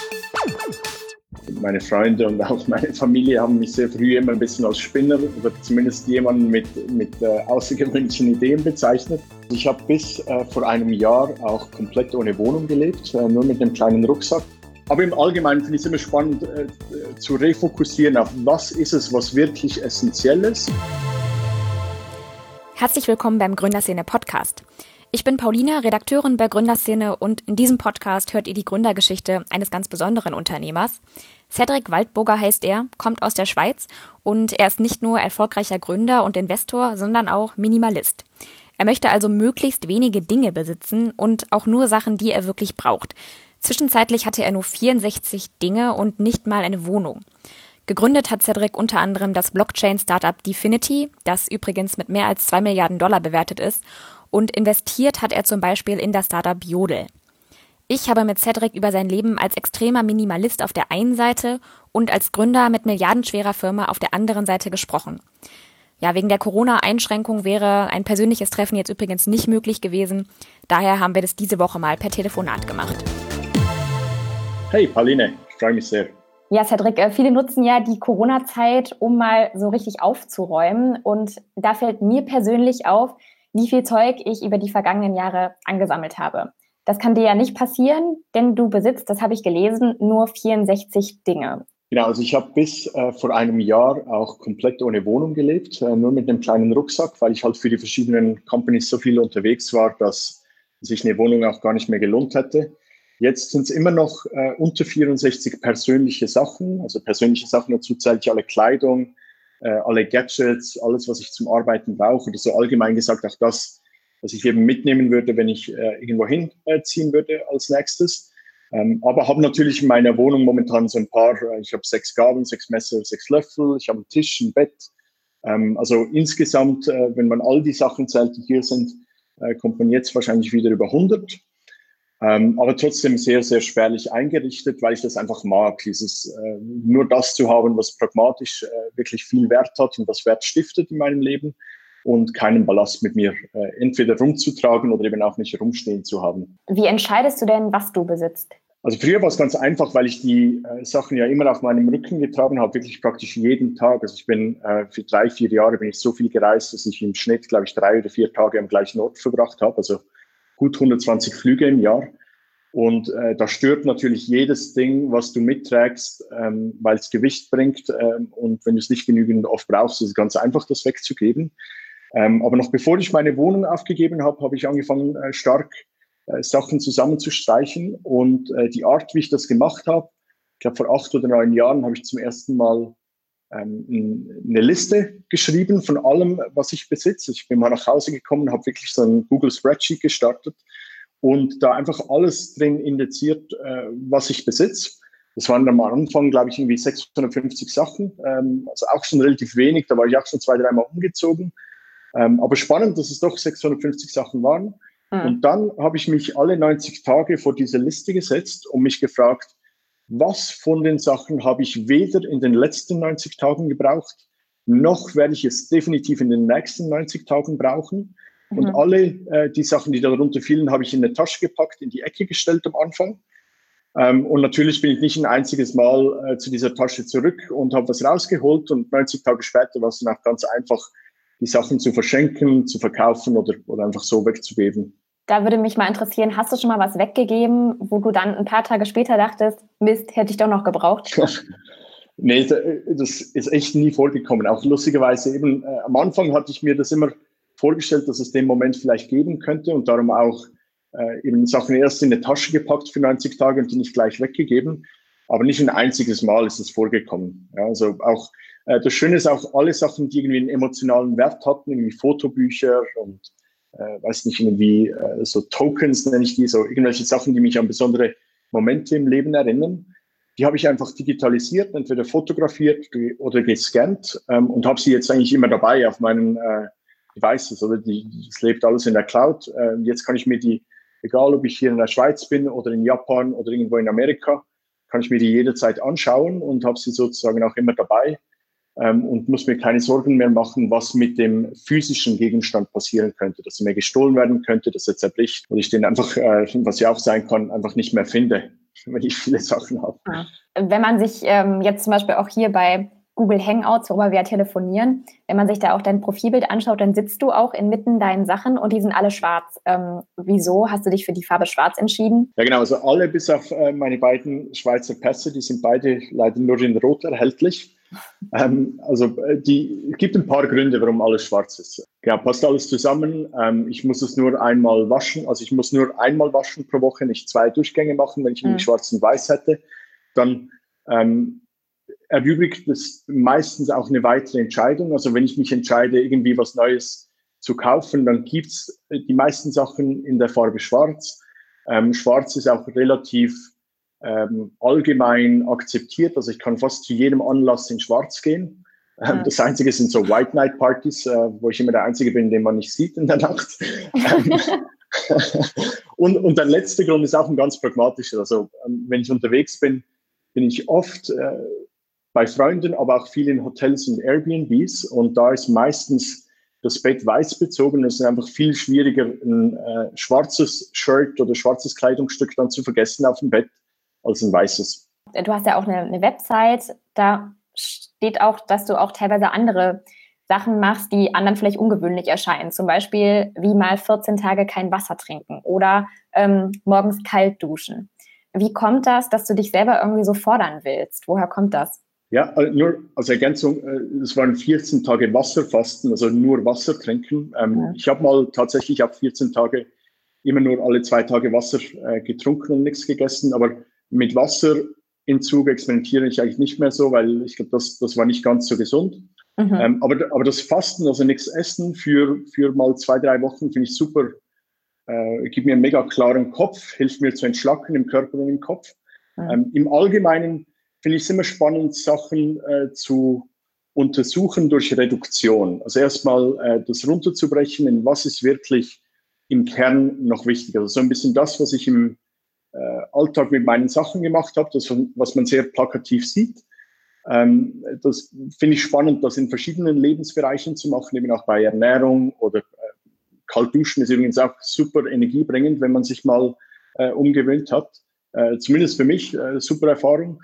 Meine Freunde und auch meine Familie haben mich sehr früh immer ein bisschen als Spinner oder zumindest jemanden mit außergewöhnlichen Ideen bezeichnet. Ich habe bis vor einem Jahr auch komplett ohne Wohnung gelebt, nur mit einem kleinen Rucksack. Aber im Allgemeinen finde ich es immer spannend zu refokussieren auf, was ist es, was wirklich essentiell ist. Herzlich willkommen beim Gründerszene Podcast. Ich bin Paulina, Redakteurin bei Gründerszene, und in diesem Podcast hört ihr die Gründergeschichte eines ganz besonderen Unternehmers. Cedric Waldburger heißt er, kommt aus der Schweiz und er ist nicht nur erfolgreicher Gründer und Investor, sondern auch Minimalist. Er möchte also möglichst wenige Dinge besitzen und auch nur Sachen, die er wirklich braucht. Zwischenzeitlich hatte er nur 64 Dinge und nicht mal eine Wohnung. Gegründet hat Cedric unter anderem das Blockchain-Startup Dfinity, das übrigens mit mehr als $2 Milliarden bewertet ist, und investiert hat er zum Beispiel in das Startup Jodel. Ich habe mit Cedric über sein Leben als extremer Minimalist auf der einen Seite und als Gründer mit milliardenschwerer Firma auf der anderen Seite gesprochen. Ja, wegen der Corona-Einschränkung wäre ein persönliches Treffen jetzt übrigens nicht möglich gewesen. Daher haben wir das diese Woche mal per Telefonat gemacht. Hey Pauline, ich freue mich sehr. Ja, Cedric, viele nutzen ja die Corona-Zeit, um mal so richtig aufzuräumen. Und da fällt mir persönlich auf, wie viel Zeug ich über die vergangenen Jahre angesammelt habe. Das kann dir ja nicht passieren, denn du besitzt, das habe ich gelesen, nur 64 Dinge. Genau, also ich habe bis vor einem Jahr auch komplett ohne Wohnung gelebt, nur mit einem kleinen Rucksack, weil ich halt für die verschiedenen Companies so viel unterwegs war, dass sich eine Wohnung auch gar nicht mehr gelohnt hätte. Jetzt sind es immer noch unter 64 persönliche Sachen. Also persönliche Sachen, dazu zählt ich alle Kleidung, alle Gadgets, alles, was ich zum Arbeiten brauche. Oder so allgemein gesagt auch das, was ich eben mitnehmen würde, wenn ich irgendwo hinziehen würde als nächstes. Aber habe natürlich in meiner Wohnung momentan so ein paar, ich habe 6 Gabeln, 6 Messer, 6 Löffel, ich habe einen Tisch, ein Bett. Also insgesamt, wenn man all die Sachen zählt, die hier sind, kommt man jetzt wahrscheinlich wieder über 100. Aber trotzdem sehr, sehr spärlich eingerichtet, weil ich das einfach mag, dieses nur das zu haben, was pragmatisch wirklich viel Wert hat und was Wert stiftet in meinem Leben und keinen Ballast mit mir entweder rumzutragen oder eben auch nicht rumstehen zu haben. Wie entscheidest du denn, was du besitzt? Also früher war es ganz einfach, weil ich die Sachen ja immer auf meinem Rücken getragen habe, wirklich praktisch jeden Tag. Also ich bin für 3-4 Jahre bin ich so viel gereist, dass ich im Schnitt, glaube ich, 3 oder 4 Tage am gleichen Ort verbracht habe. Also gut 120 Flüge im Jahr. Und da stört natürlich jedes Ding, was du mitträgst, weil es Gewicht bringt. Und wenn du es nicht genügend oft brauchst, ist es ganz einfach, das wegzugeben. Aber noch bevor ich meine Wohnung aufgegeben habe, habe ich angefangen, stark Sachen zusammenzustreichen. Und die Art, wie ich das gemacht habe, ich glaube, vor 8 oder 9 Jahren habe ich zum ersten Mal eine Liste geschrieben von allem, was ich besitze. Ich bin mal nach Hause gekommen, habe wirklich so ein Google Spreadsheet gestartet und da einfach alles drin indiziert, was ich besitze. Das waren am Anfang, glaube ich, irgendwie 650 Sachen, also auch schon relativ wenig. Da war ich auch schon 2-3 Mal umgezogen. Aber spannend, dass es doch 650 Sachen waren. Und dann habe ich mich alle 90 Tage vor diese Liste gesetzt und mich gefragt, was von den Sachen habe ich weder in den letzten 90 Tagen gebraucht, noch werde ich es definitiv in den nächsten 90 Tagen brauchen. Und alle die Sachen, die darunter fielen, habe ich in eine Tasche gepackt, in die Ecke gestellt am Anfang. Und natürlich bin ich nicht ein einziges Mal zu dieser Tasche zurück und habe was rausgeholt. Und 90 Tage später war es dann auch ganz einfach, die Sachen zu verschenken, zu verkaufen oder einfach so wegzugeben. Da würde mich mal interessieren, hast du schon mal was weggegeben, wo du dann ein paar Tage später dachtest, Mist, hätte ich doch noch gebraucht? Nee, das ist echt nie vorgekommen. Auch lustigerweise eben, am Anfang hatte ich mir das immer vorgestellt, dass es den Moment vielleicht geben könnte und darum auch eben Sachen erst in eine Tasche gepackt für 90 Tage und die nicht gleich weggegeben. Aber nicht ein einziges Mal ist es vorgekommen. Ja, also auch das Schöne ist auch, alle Sachen, die irgendwie einen emotionalen Wert hatten, irgendwie Fotobücher und weiß nicht, irgendwie so Tokens nenne ich die, so irgendwelche Sachen, die mich an besondere Momente im Leben erinnern. Die habe ich einfach digitalisiert, entweder fotografiert oder gescannt und habe sie jetzt eigentlich immer dabei auf meinen Devices. Oder das lebt alles in der Cloud. Jetzt kann ich mir die, egal ob ich hier in der Schweiz bin oder in Japan oder irgendwo in Amerika, kann ich mir die jederzeit anschauen und habe sie sozusagen auch immer dabei. Und muss mir keine Sorgen mehr machen, was mit dem physischen Gegenstand passieren könnte, dass er mir gestohlen werden könnte, dass er zerbricht oder ich den einfach, was ja auch sein kann, einfach nicht mehr finde. wenn ich viele Sachen habe. Ja. Wenn man sich jetzt zum Beispiel auch hier bei Google Hangouts, worüber wir ja telefonieren, wenn man sich da auch dein Profilbild anschaut, dann sitzt du auch inmitten deinen Sachen und die sind alle schwarz. Wieso hast du dich für die Farbe schwarz entschieden? Ja genau, also alle bis auf meine beiden Schweizer Pässe, die sind beide leider nur in Rot erhältlich. Es gibt ein paar Gründe, warum alles schwarz ist. Ja, passt alles zusammen. Ich muss es nur einmal waschen. Also ich muss nur einmal waschen pro Woche, nicht 2 Durchgänge machen, wenn ich irgendwie schwarz und weiß hätte. Dann erübrigt das meistens auch eine weitere Entscheidung. Also wenn ich mich entscheide, irgendwie was Neues zu kaufen, dann gibt es die meisten Sachen in der Farbe Schwarz. Schwarz ist auch relativ allgemein akzeptiert. Also ich kann fast zu jedem Anlass in Schwarz gehen. Das Einzige sind so White Night Partys, wo ich immer der Einzige bin, den man nicht sieht in der Nacht. Und der letzte Grund ist auch ein ganz pragmatischer. Also wenn ich unterwegs bin, bin ich oft bei Freunden, aber auch viel in Hotels und Airbnbs. Und da ist meistens das Bett weiß bezogen. Es ist einfach viel schwieriger, ein schwarzes Shirt oder schwarzes Kleidungsstück dann zu vergessen auf dem Bett, als ein weißes. Du hast ja auch eine Website, da steht auch, dass du auch teilweise andere Sachen machst, die anderen vielleicht ungewöhnlich erscheinen. Zum Beispiel wie mal 14 Tage kein Wasser trinken oder morgens kalt duschen. Wie kommt das, dass du dich selber irgendwie so fordern willst? Woher kommt das? Ja, nur als Ergänzung, es waren 14 Tage Wasserfasten, also nur Wasser trinken. Ich habe mal tatsächlich auch 14 Tage immer nur alle 2 Tage Wasser getrunken und nichts gegessen, aber mit Wasserentzug experimentiere ich eigentlich nicht mehr so, weil ich glaube, das war nicht ganz so gesund. Aber das Fasten, also nichts essen für mal 2, 3 Wochen, finde ich super. Gibt mir einen mega klaren Kopf, hilft mir zu entschlacken im Körper und im Kopf. Im Allgemeinen finde ich es immer spannend, Sachen zu untersuchen durch Reduktion. Also erstmal das runterzubrechen, in was ist wirklich im Kern noch wichtig. Also so ein bisschen das, was ich im Alltag mit meinen Sachen gemacht habe, das, was man sehr plakativ sieht. Das finde ich spannend, das in verschiedenen Lebensbereichen zu machen, eben auch bei Ernährung oder kalt duschen ist übrigens auch super energiebringend, wenn man sich mal umgewöhnt hat. Zumindest für mich super Erfahrung.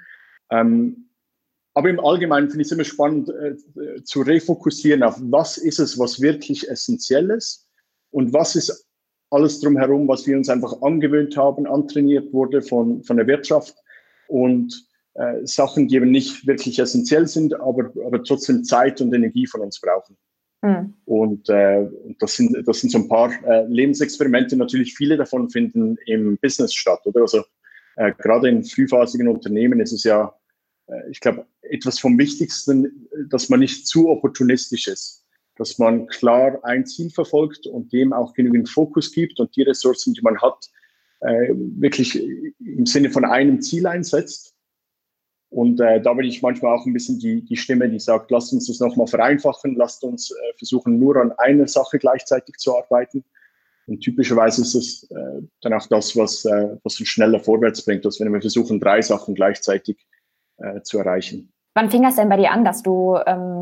Aber im Allgemeinen finde ich es immer spannend zu refokussieren auf, was ist es, was wirklich essentiell ist und was ist alles drumherum, was wir uns einfach angewöhnt haben, antrainiert wurde von der Wirtschaft und Sachen, die eben nicht wirklich essentiell sind, aber trotzdem Zeit und Energie von uns brauchen. Und das sind so ein paar Lebensexperimente. Natürlich viele davon finden im Business statt, oder? Also gerade in frühphasigen Unternehmen ist es ja, ich glaube, etwas vom Wichtigsten, dass man nicht zu opportunistisch ist, dass man klar ein Ziel verfolgt und dem auch genügend Fokus gibt und die Ressourcen, die man hat, wirklich im Sinne von einem Ziel einsetzt. Und da bin ich manchmal auch ein bisschen die Stimme, die sagt, lasst uns das nochmal vereinfachen, lasst uns versuchen, nur an einer Sache gleichzeitig zu arbeiten. Und typischerweise ist es dann auch das, was uns schneller vorwärts bringt, als wenn wir versuchen, 3 Sachen gleichzeitig zu erreichen. Wann fing das denn bei dir an, dass du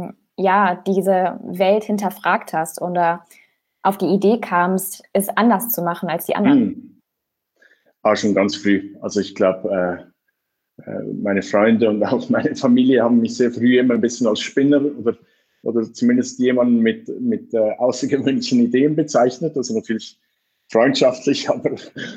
diese Welt hinterfragt hast oder auf die Idee kamst, es anders zu machen als die anderen? Schon ganz früh. Also ich glaube, meine Freunde und auch meine Familie haben mich sehr früh immer ein bisschen als Spinner oder zumindest jemanden mit außergewöhnlichen Ideen bezeichnet. Also natürlich freundschaftlich, aber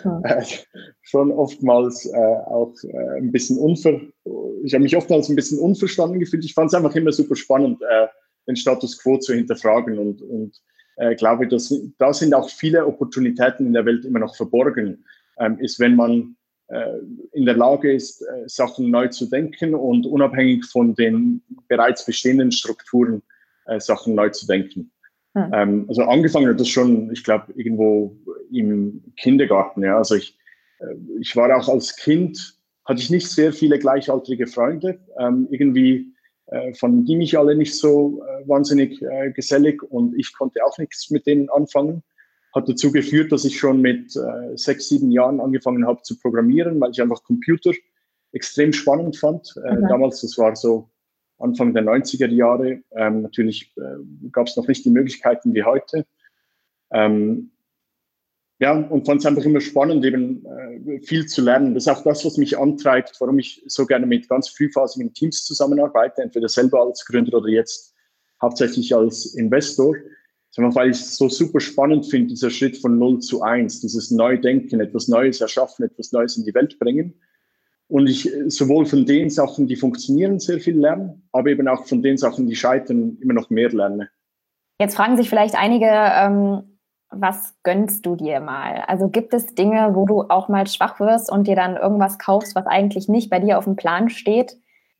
schon oftmals auch ein bisschen ich habe mich oftmals ein bisschen unverstanden gefühlt. Ich fand es einfach immer super spannend, den Status quo zu hinterfragen und glaube, dass da sind auch viele Opportunitäten in der Welt immer noch verborgen, ist, wenn man in der Lage ist, Sachen neu zu denken und unabhängig von den bereits bestehenden Strukturen Sachen neu zu denken. Also angefangen hat das schon, ich glaube, irgendwo im Kindergarten. Ja. Also ich war auch als Kind, hatte ich nicht sehr viele gleichaltrige Freunde, fanden die mich alle nicht so wahnsinnig gesellig und ich konnte auch nichts mit denen anfangen. Hat dazu geführt, dass ich schon mit 6, 7 Jahren angefangen habe zu programmieren, weil ich einfach Computer extrem spannend fand. Damals, das war so Anfang der 90er Jahre. Natürlich gab es noch nicht die Möglichkeiten wie heute. Ja, und fand es einfach immer spannend, eben viel zu lernen. Das ist auch das, was mich antreibt, warum ich so gerne mit ganz frühphasigen Teams zusammenarbeite, entweder selber als Gründer oder jetzt hauptsächlich als Investor. Weil ich es so super spannend finde, dieser Schritt von 0 zu 1, dieses Neudenken, etwas Neues erschaffen, etwas Neues in die Welt bringen. Und ich sowohl von den Sachen, die funktionieren, sehr viel lerne, aber eben auch von den Sachen, die scheitern, immer noch mehr lerne. Jetzt fragen sich vielleicht einige, was gönnst du dir mal? Also gibt es Dinge, wo du auch mal schwach wirst und dir dann irgendwas kaufst, was eigentlich nicht bei dir auf dem Plan steht?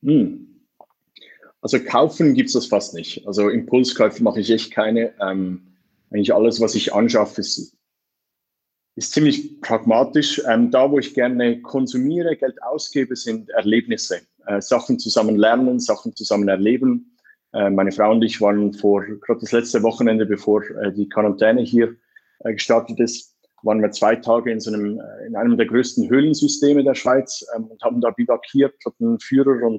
Also kaufen gibt es das fast nicht. Also Impulskäufe mache ich echt keine. Eigentlich alles, was ich anschaffe, ist ziemlich pragmatisch. Da, wo ich gerne konsumiere, Geld ausgebe, sind Erlebnisse. Sachen zusammen lernen, Sachen zusammen erleben. Meine Frau und ich waren gerade das letzte Wochenende, bevor die Quarantäne hier gestartet ist, waren wir 2 Tage in einem der größten Höhlensysteme der Schweiz und haben da bivakiert, hatten einen Führer und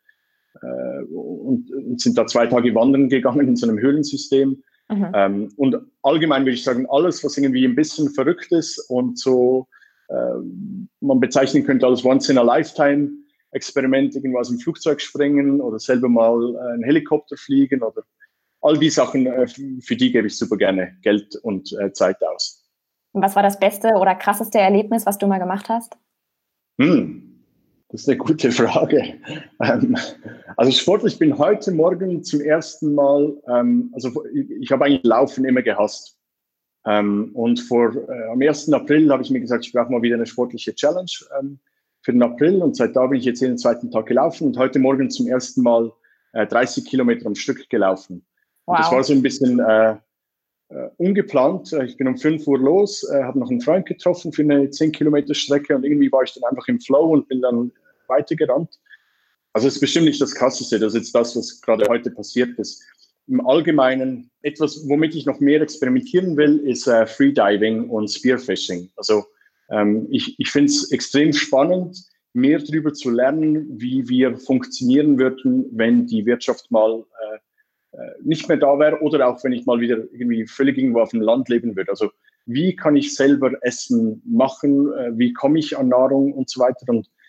sind da 2 Tage wandern gegangen in so einem Höhlensystem. Und allgemein würde ich sagen, alles, was irgendwie ein bisschen verrückt ist und so man bezeichnen könnte als Once-in-a-Lifetime-Experiment, irgendwas im Flugzeug springen oder selber mal einen Helikopter fliegen oder all die Sachen, für die gebe ich super gerne Geld und Zeit aus. Und was war das beste oder krasseste Erlebnis, was du mal gemacht hast? Das ist eine gute Frage. Also sportlich, ich bin heute Morgen zum ersten Mal, also ich habe eigentlich Laufen immer gehasst. Und am 1. April habe ich mir gesagt, ich brauche mal wieder eine sportliche Challenge für den April. Und seit da bin ich jetzt jeden 2. Tag gelaufen und heute Morgen zum ersten Mal 30 Kilometer am Stück gelaufen. Wow. Und das war so ein bisschen ungeplant. Ich bin um 5 Uhr los, habe noch einen Freund getroffen für eine 10 Kilometer Strecke und irgendwie war ich dann einfach im Flow und bin dann weitergerannt. Also es ist bestimmt nicht das Krasseste, das ist jetzt das, was gerade heute passiert ist. Im Allgemeinen etwas, womit ich noch mehr experimentieren will, ist Freediving und Spearfishing. Also ich finde es extrem spannend, mehr darüber zu lernen, wie wir funktionieren würden, wenn die Wirtschaft mal nicht mehr da wäre oder auch wenn ich mal wieder irgendwie völlig irgendwo auf dem Land leben würde. Also wie kann ich selber Essen machen, wie komme ich an Nahrung und so weiter.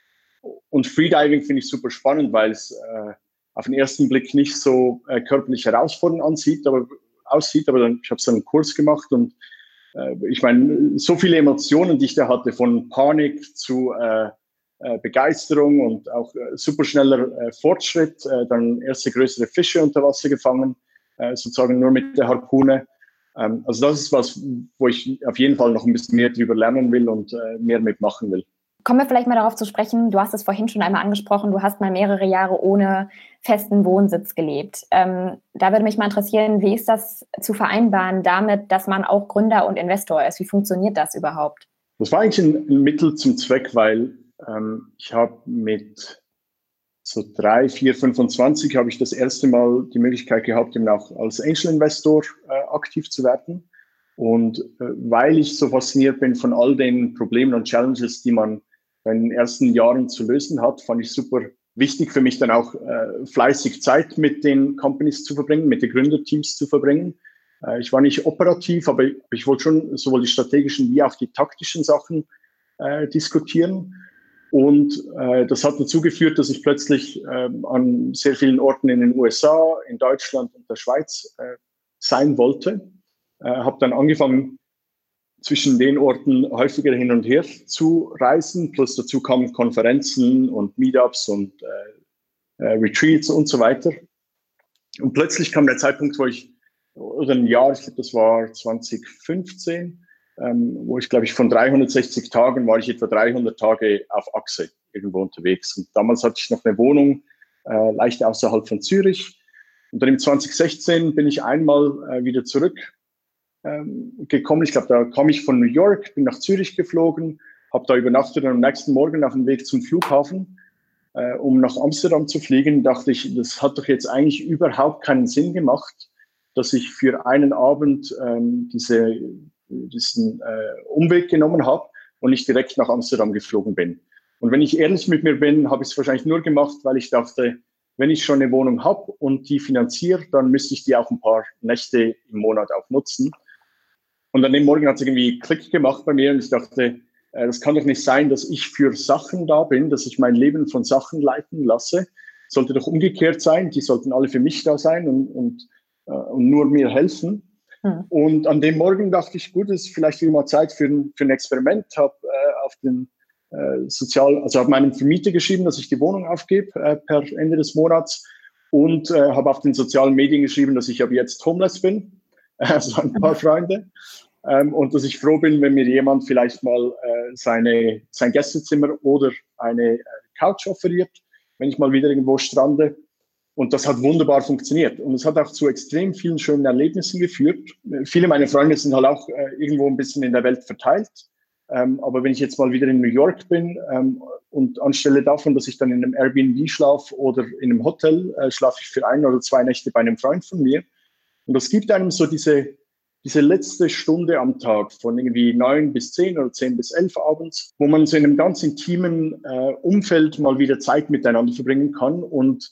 Und Freediving finde ich super spannend, weil es auf den ersten Blick nicht so körperlich herausfordernd aussieht, aber dann, ich habe so einen Kurs gemacht und ich meine, so viele Emotionen, die ich da hatte, von Panik zu Begeisterung und auch superschneller Fortschritt, dann erste größere Fische unter Wasser gefangen, sozusagen nur mit der Harpune. Also das ist was, wo ich auf jeden Fall noch ein bisschen mehr drüber lernen will und mehr mitmachen will. Kommen wir vielleicht mal darauf zu sprechen, du hast es vorhin schon einmal angesprochen, du hast mal mehrere Jahre ohne festen Wohnsitz gelebt. Da würde mich mal interessieren, wie ist das zu vereinbaren damit, dass man auch Gründer und Investor ist? Wie funktioniert das überhaupt? Das war eigentlich ein Mittel zum Zweck, weil ich habe mit so 3, 4, 25 habe ich das erste Mal die Möglichkeit gehabt, eben auch als Angel Investor aktiv zu werden. Und weil ich so fasziniert bin von all den Problemen und Challenges, die man in den ersten Jahren zu lösen hat, fand ich super wichtig für mich dann auch fleißig Zeit mit den Companies zu verbringen, mit den Gründerteams zu verbringen. Ich war nicht operativ, aber ich wollte schon sowohl die strategischen wie auch die taktischen Sachen diskutieren. Und das hat dazu geführt, dass ich plötzlich an sehr vielen Orten in den USA, in Deutschland und der Schweiz sein wollte. Habe dann angefangen, zwischen den Orten häufiger hin und her zu reisen. Plus dazu kamen Konferenzen und Meetups und Retreats und so weiter. Und plötzlich kam der Zeitpunkt, oder ein Jahr, ich glaube, das war 2015, wo ich, glaube ich, von 360 Tagen war ich etwa 300 Tage auf Achse irgendwo unterwegs. Und damals hatte ich noch eine Wohnung leicht außerhalb von Zürich. Und dann im 2016 bin ich einmal wieder zurückgekommen. Ich glaube, da kam ich von New York, bin nach Zürich geflogen, habe da übernachtet und am nächsten Morgen auf dem Weg zum Flughafen, um nach Amsterdam zu fliegen, dachte ich, das hat doch jetzt eigentlich überhaupt keinen Sinn gemacht, dass ich für einen Abend diesen Umweg genommen habe und nicht direkt nach Amsterdam geflogen bin. Und wenn ich ehrlich mit mir bin, habe ich es wahrscheinlich nur gemacht, weil ich dachte, wenn ich schon eine Wohnung habe und die finanziere, dann müsste ich die auch ein paar Nächte im Monat auch nutzen. Und an dem Morgen hat es irgendwie Klick gemacht bei mir und ich dachte, das kann doch nicht sein, dass ich für Sachen da bin, dass ich mein Leben von Sachen leiten lasse. Sollte doch umgekehrt sein. Die sollten alle für mich da sein und nur mir helfen. Und an dem Morgen dachte ich, gut, es ist vielleicht wieder mal Zeit für ein Experiment. Habe auf den auf meinem Vermieter geschrieben, dass ich die Wohnung aufgebe per Ende des Monats und habe auf den sozialen Medien geschrieben, dass ich ab jetzt homeless bin. Also ein paar Freunde. Und dass ich froh bin, wenn mir jemand vielleicht mal sein Gästezimmer oder eine Couch offeriert, wenn ich mal wieder irgendwo strande. Und das hat wunderbar funktioniert. Und es hat auch zu extrem vielen schönen Erlebnissen geführt. Viele meiner Freunde sind halt auch irgendwo ein bisschen in der Welt verteilt. Aber wenn ich jetzt mal wieder in New York bin und anstelle davon, dass ich dann in einem Airbnb schlafe oder in einem Hotel, schlafe ich für 1 oder 2 Nächte bei einem Freund von mir. Und das gibt einem so diese letzte Stunde am Tag von irgendwie 9 bis 10 oder 10 bis 11 abends, wo man so in einem ganz intimen Umfeld mal wieder Zeit miteinander verbringen kann und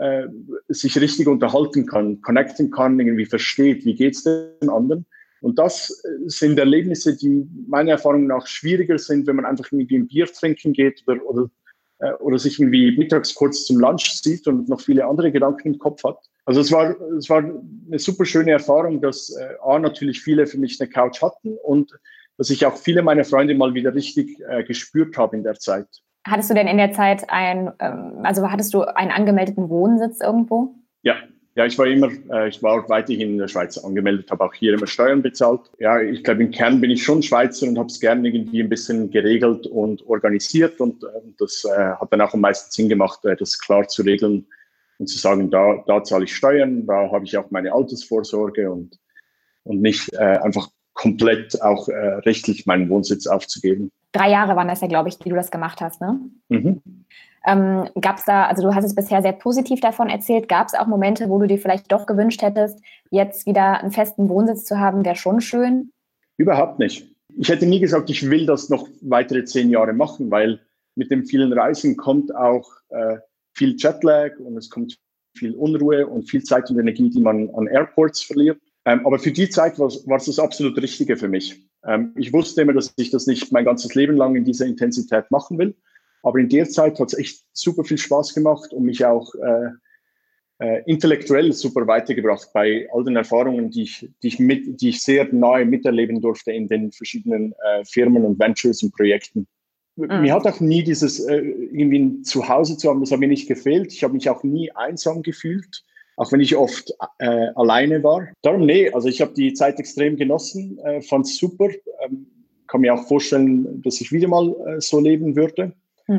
sich richtig unterhalten kann, connecten kann, irgendwie versteht, wie geht's den anderen. Und das sind Erlebnisse, die meiner Erfahrung nach schwieriger sind, wenn man einfach irgendwie ein Bier trinken geht oder sich irgendwie mittags kurz zum Lunch sieht und noch viele andere Gedanken im Kopf hat. Also es war eine super schöne Erfahrung, dass natürlich viele für mich eine Couch hatten und dass ich auch viele meiner Freunde mal wieder richtig gespürt habe in der Zeit. Hattest du denn in der Zeit hattest du einen angemeldeten Wohnsitz irgendwo? Ja, ich war weiterhin in der Schweiz angemeldet, habe auch hier immer Steuern bezahlt. Ja, ich glaube, im Kern bin ich schon Schweizer und habe es gerne irgendwie ein bisschen geregelt und organisiert und das hat dann auch am meisten Sinn gemacht, das klar zu regeln und zu sagen, da zahle ich Steuern, da habe ich auch meine Altersvorsorge und nicht einfach komplett auch rechtlich meinen Wohnsitz aufzugeben. 3 Jahre waren das ja, glaube ich, die du das gemacht hast, ne? Mhm. Gab es da, also du hast es bisher sehr positiv davon erzählt, gab es auch Momente, wo du dir vielleicht doch gewünscht hättest, jetzt wieder einen festen Wohnsitz zu haben, wäre schon schön? Überhaupt nicht. Ich hätte nie gesagt, ich will das noch weitere 10 Jahre machen, weil mit dem vielen Reisen kommt auch viel Jetlag und es kommt viel Unruhe und viel Zeit und Energie, die man an Airports verliert. Aber für die Zeit war es das absolut Richtige für mich. Ich wusste immer, dass ich das nicht mein ganzes Leben lang in dieser Intensität machen will. Aber in der Zeit hat es echt super viel Spaß gemacht und mich auch intellektuell super weitergebracht bei all den Erfahrungen, die ich sehr nahe miterleben durfte in den verschiedenen Firmen und Ventures und Projekten. Mir hat auch nie dieses irgendwie ein Zuhause zu haben, das hat mir nicht gefehlt. Ich habe mich auch nie einsam gefühlt, auch wenn ich oft alleine war. Darum, also ich habe die Zeit extrem genossen, fand es super. Kann mir auch vorstellen, dass ich wieder mal so leben würde.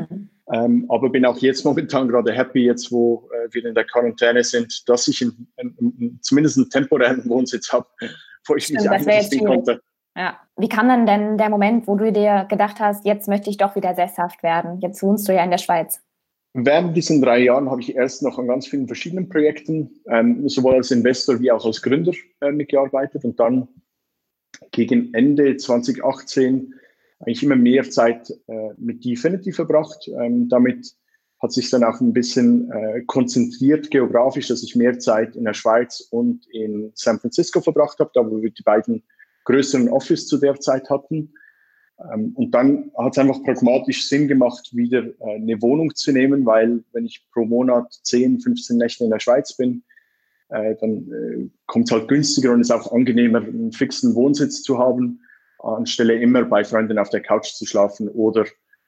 Aber bin auch jetzt momentan gerade happy, jetzt wo wir in der Quarantäne sind, dass ich zumindest einen temporären Wohnsitz habe, wo ich mich einrichten konnte. Ja. Wie kam denn der Moment, wo du dir gedacht hast, jetzt möchte ich doch wieder sesshaft werden? Jetzt wohnst du ja in der Schweiz. Während diesen 3 Jahren habe ich erst noch an ganz vielen verschiedenen Projekten, sowohl als Investor wie auch als Gründer mitgearbeitet und dann gegen Ende 2018 eigentlich immer mehr Zeit mit Dfinity verbracht. Damit hat sich dann auch ein bisschen konzentriert geografisch, dass ich mehr Zeit in der Schweiz und in San Francisco verbracht habe, da wo wir die beiden größeren Office zu der Zeit hatten. Und dann hat es einfach pragmatisch Sinn gemacht, wieder eine Wohnung zu nehmen, weil wenn ich pro Monat 10, 15 Nächte in der Schweiz bin, dann kommt es halt günstiger und ist auch angenehmer, einen fixen Wohnsitz zu haben, anstelle immer bei Freunden auf der Couch zu schlafen oder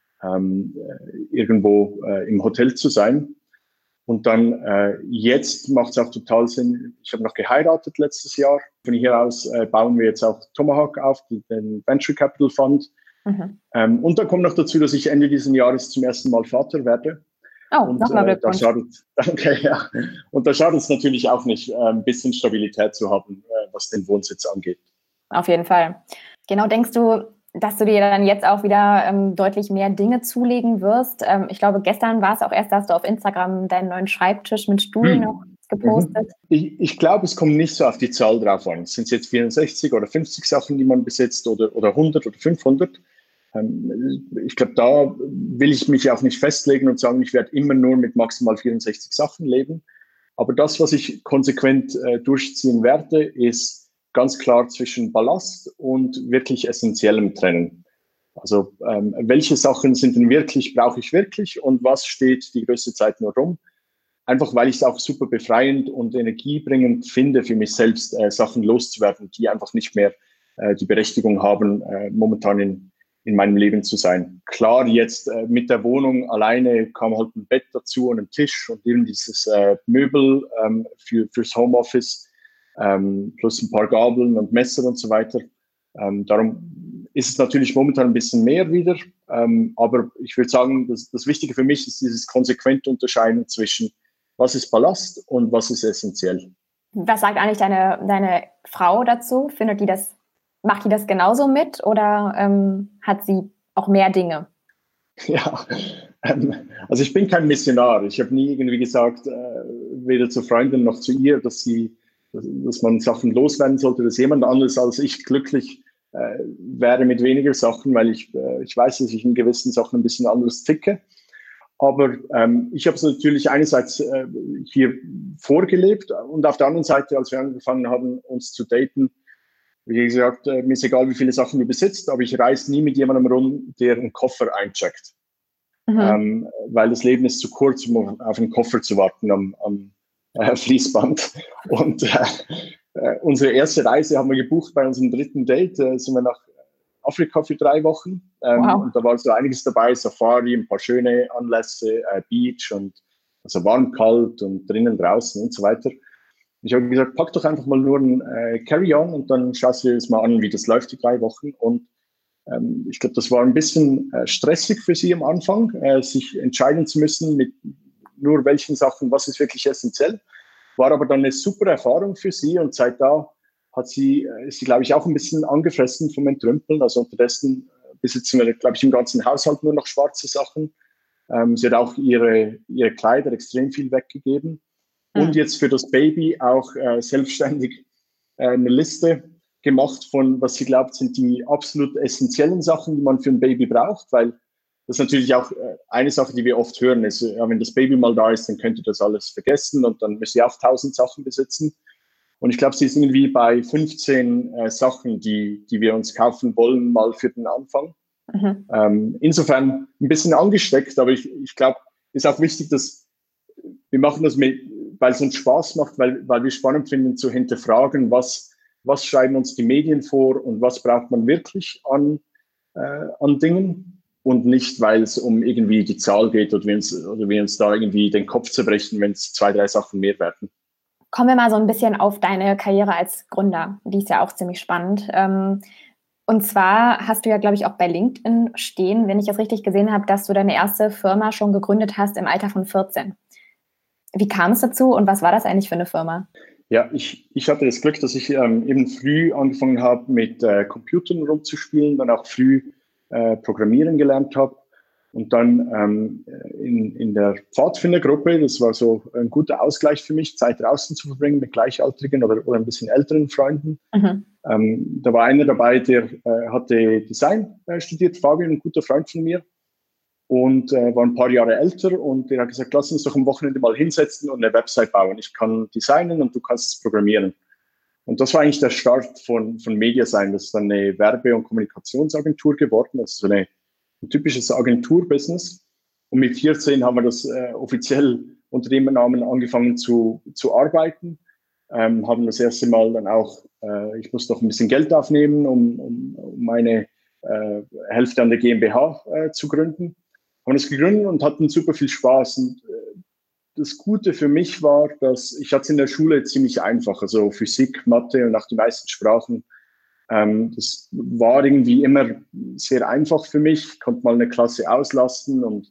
irgendwo im Hotel zu sein. Und dann jetzt macht es auch total Sinn. Ich habe noch geheiratet letztes Jahr. Von hier aus bauen wir jetzt auch Tomahawk auf, den Venture Capital Fund. Und dann kommt noch dazu, dass ich Ende dieses Jahres zum ersten Mal Vater werde. Oh, nochmal Glückwunsch. Danke, ja. Und da schadet es natürlich auch nicht, ein bisschen Stabilität zu haben, was den Wohnsitz angeht. Auf jeden Fall. Genau, denkst du, dass du dir dann jetzt auch wieder deutlich mehr Dinge zulegen wirst? Ich glaube, gestern war es auch erst, dass du auf Instagram deinen neuen Schreibtisch mit Stuhl noch gepostet. Ich glaube, es kommt nicht so auf die Zahl drauf an. Sind es jetzt 64 oder 50 Sachen, die man besitzt oder 100 oder 500? Ich glaube, da will ich mich auch nicht festlegen und sagen, ich werde immer nur mit maximal 64 Sachen leben. Aber das, was ich konsequent durchziehen werde, ist ganz klar zwischen Ballast und wirklich Essentiellem trennen. Also welche Sachen sind denn wirklich, brauche ich wirklich und was steht die größte Zeit nur rum? Einfach weil ich es auch super befreiend und energiebringend finde, für mich selbst Sachen loszuwerden, die einfach nicht mehr die Berechtigung haben, momentan in meinem Leben zu sein. Klar, jetzt mit der Wohnung alleine kam halt ein Bett dazu und ein Tisch und eben dieses Möbel fürs Homeoffice, plus ein paar Gabeln und Messer und so weiter. Darum ist es natürlich momentan ein bisschen mehr wieder. Aber ich würde sagen, das Wichtige für mich ist dieses konsequente Unterscheiden zwischen was ist Ballast und was ist essentiell. Was sagt eigentlich deine Frau dazu? Macht die das genauso mit oder hat sie auch mehr Dinge? Ja, also ich bin kein Missionar. Ich habe nie irgendwie gesagt, weder zu Freunden noch zu ihr, dass man Sachen loswerden sollte, dass jemand anderes als ich glücklich wäre mit weniger Sachen, weil ich weiß, dass ich in gewissen Sachen ein bisschen anders ticke. Aber ich habe es natürlich einerseits hier vorgelebt und auf der anderen Seite, als wir angefangen haben, uns zu daten, wie gesagt, mir ist egal, wie viele Sachen du besitzt, aber ich reise nie mit jemandem rum, der einen Koffer eincheckt. Weil das Leben ist zu kurz, um auf einen Koffer zu warten am Fließband. Und unsere erste Reise haben wir gebucht bei unserem dritten Date, sind wir nach Afrika für 3 Wochen. Wow. Und da war so einiges dabei, Safari, ein paar schöne Anlässe, Beach und also warm, kalt und drinnen, draußen und so weiter. Ich habe gesagt, pack doch einfach mal nur ein Carry-on und dann schaust du dir das mal an, wie das läuft, die 3 Wochen. Und ich glaube, das war ein bisschen stressig für sie am Anfang, sich entscheiden zu müssen mit nur welchen Sachen, was ist wirklich essentiell. War aber dann eine super Erfahrung für sie und seit da ist sie, glaube ich, auch ein bisschen angefressen vom Entrümpeln. Also unterdessen besitzen wir, glaube ich, im ganzen Haushalt nur noch schwarze Sachen. Sie hat auch ihre Kleider extrem viel weggegeben. Und jetzt für das Baby auch selbstständig eine Liste gemacht von, was sie glaubt, sind die absolut essentiellen Sachen, die man für ein Baby braucht, weil das ist natürlich auch eine Sache, die wir oft hören, ist, ja, wenn das Baby mal da ist, dann könnt ihr das alles vergessen und dann müsst ihr auch 1000 Sachen besitzen. Und ich glaube, sie ist irgendwie bei 15 Sachen, die wir uns kaufen wollen, mal für den Anfang. Insofern ein bisschen angesteckt, aber ich glaube, es ist auch wichtig, dass wir machen das weil es uns Spaß macht, weil wir spannend finden, zu hinterfragen, was schreiben uns die Medien vor und was braucht man wirklich an Dingen und nicht, weil es um irgendwie die Zahl geht oder wir uns da irgendwie den Kopf zerbrechen, wenn es 2, 3 Sachen mehr werden. Kommen wir mal so ein bisschen auf deine Karriere als Gründer. Die ist ja auch ziemlich spannend. Und zwar hast du ja, glaube ich, auch bei LinkedIn stehen, wenn ich das richtig gesehen habe, dass du deine erste Firma schon gegründet hast im Alter von 14. Wie kam es dazu und was war das eigentlich für eine Firma? Ja, ich hatte das Glück, dass ich eben früh angefangen habe, mit Computern rumzuspielen, dann auch früh Programmieren gelernt habe. Und dann in der Pfadfindergruppe, das war so ein guter Ausgleich für mich, Zeit draußen zu verbringen mit Gleichaltrigen oder ein bisschen älteren Freunden. Da war einer dabei, der hatte Design studiert, Fabian, ein guter Freund von mir. Und war ein paar Jahre älter und der hat gesagt, lass uns doch am Wochenende mal hinsetzen und eine Website bauen. Ich kann designen und du kannst es programmieren. Und das war eigentlich der Start von Mediasign. Das ist dann eine Werbe- und Kommunikationsagentur geworden, also so ein typisches Agenturbusiness. Und mit 14 haben wir das offiziell unter dem Namen angefangen zu arbeiten. Haben das erste Mal dann auch, ich musste noch ein bisschen Geld aufnehmen, um meine Hälfte an der GmbH zu gründen. Haben das gegründet und hatten super viel Spaß. Und das Gute für mich war, dass ich hatte es in der Schule ziemlich einfach, also Physik, Mathe und auch die meisten Sprachen. Das war irgendwie immer sehr einfach für mich. Ich konnte mal eine Klasse auslasten und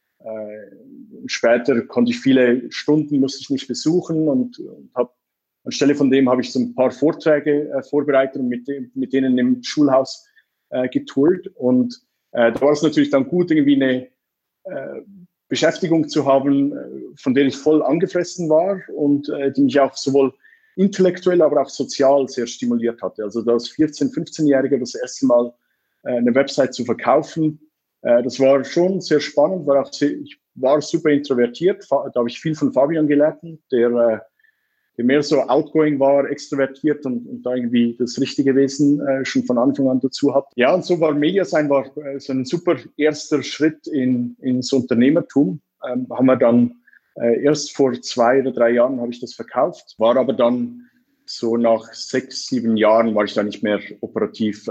später konnte ich viele Stunden, musste ich nicht besuchen und anstelle von dem habe ich so ein paar Vorträge vorbereitet und mit denen im Schulhaus getourt. Und da war es natürlich dann gut, irgendwie eine Beschäftigung zu haben, von der ich voll angefressen war und die mich auch sowohl intellektuell, aber auch sozial sehr stimuliert hatte. Also als 14-, 15-Jähriger das erste Mal eine Website zu verkaufen, das war schon sehr spannend, ich war super introvertiert, da habe ich viel von Fabian gelernt, der der mehr so outgoing war, extrovertiert und da irgendwie das richtige Wesen schon von Anfang an dazu hat. Ja, und so war Mediasign so ein super erster Schritt ins Unternehmertum. Haben wir dann erst vor 2 oder 3 Jahren habe ich das verkauft, war aber dann so nach 6, 7 Jahren war ich da nicht mehr operativ,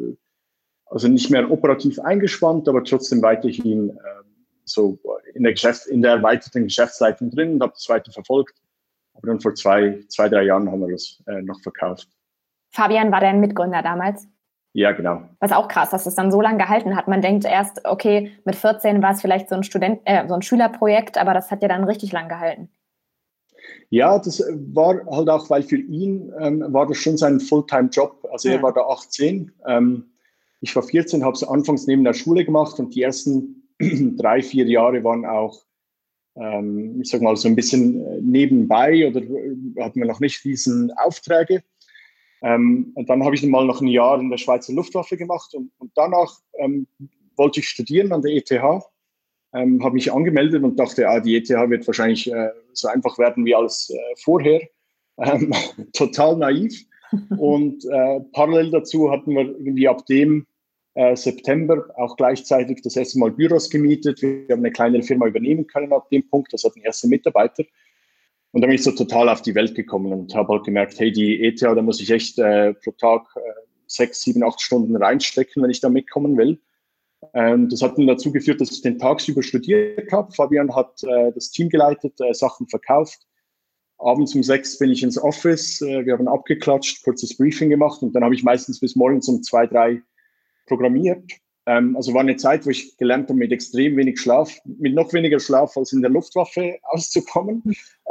eingespannt, aber trotzdem weiterhin so in der erweiterten Geschäftsleitung drin und habe das weiter verfolgt. Aber dann vor 2, 3 Jahren haben wir das noch verkauft. Fabian war dein Mitgründer damals? Ja, genau. Was auch krass, dass es dann so lange gehalten hat. Man denkt erst, okay, mit 14 war es vielleicht so ein so ein Schülerprojekt, aber das hat ja dann richtig lang gehalten. Ja, das war halt auch, weil für ihn war das schon sein Fulltime-Job. Also er war da 18. Ich war 14, habe es anfangs neben der Schule gemacht und die ersten 3, 4 Jahre waren auch, ich sag mal, so ein bisschen nebenbei oder hatten wir noch nicht diesen Aufträge. Und dann habe ich mal noch ein Jahr in der Schweizer Luftwaffe gemacht und danach wollte ich studieren an der ETH, habe mich angemeldet und dachte, die ETH wird wahrscheinlich so einfach werden wie alles vorher. Total naiv. Und parallel dazu hatten wir irgendwie ab dem September auch gleichzeitig das erste Mal Büros gemietet. Wir haben eine kleinere Firma übernehmen können ab dem Punkt. Das hatten erste Mitarbeiter. Und dann bin ich so total auf die Welt gekommen und habe halt gemerkt, hey, die ETH, da muss ich echt pro Tag 6, 7, 8 Stunden reinstecken, wenn ich da mitkommen will. Das hat dann dazu geführt, dass ich den tagsüber studiert habe. Fabian hat das Team geleitet, Sachen verkauft. Abends um 6 bin ich ins Office. Wir haben abgeklatscht, kurzes Briefing gemacht und dann habe ich meistens bis morgens um 2, 3 programmiert. Also war eine Zeit, wo ich gelernt habe, mit extrem wenig Schlaf, mit noch weniger Schlaf als in der Luftwaffe auszukommen.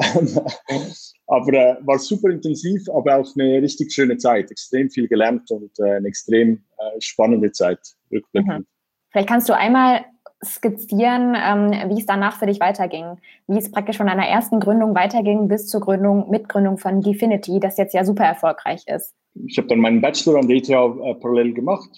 Aber war super intensiv, aber auch eine richtig schöne Zeit. Extrem viel gelernt und eine extrem spannende Zeit, rückblickend. Vielleicht kannst du einmal skizzieren, wie es danach für dich weiterging. Wie es praktisch von deiner ersten Gründung weiterging bis zur Mitgründung von Dfinity, das jetzt ja super erfolgreich ist. Ich habe dann meinen Bachelor an der ETH parallel gemacht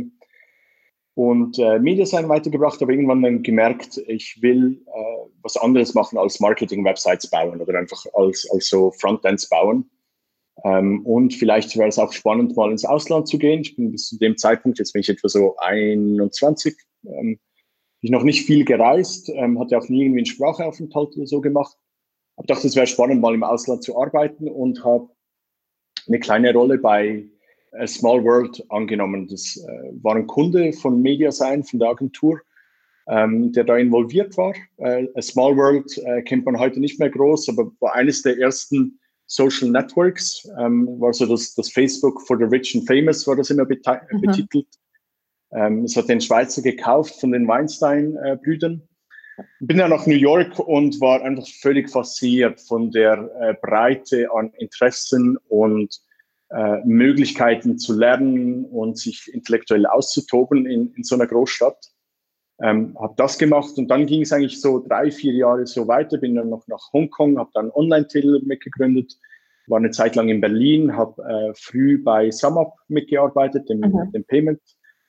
und Mediasign weitergebracht, aber irgendwann dann gemerkt, ich will was anderes machen als Marketing-Websites bauen oder einfach als so Frontends bauen. Und vielleicht wäre es auch spannend, mal ins Ausland zu gehen. Ich bin bis zu dem Zeitpunkt, jetzt bin ich etwa so 21, ich noch nicht viel gereist, hatte auch nie irgendwie einen Sprachaufenthalt oder so gemacht. Ich dachte, es wäre spannend, mal im Ausland zu arbeiten und habe eine kleine Rolle bei A Small World angenommen. Das war ein Kunde von Mediasign, von der Agentur, der da involviert war. A Small World kennt man heute nicht mehr groß, aber war eines der ersten Social Networks, war so das Facebook for the Rich and Famous, war das immer betitelt. Es hat den Schweizer gekauft von den Weinstein-Brüdern. Bin dann nach New York und war einfach völlig fasziniert von der Breite an Interessen und Möglichkeiten zu lernen und sich intellektuell auszutoben in so einer Großstadt. Habe das gemacht und dann ging es eigentlich so 3, 4 Jahre so weiter. Bin dann noch nach Hongkong, habe dann Online-Titel mitgegründet, war eine Zeit lang in Berlin, habe früh bei SumUp mitgearbeitet, dem Payment,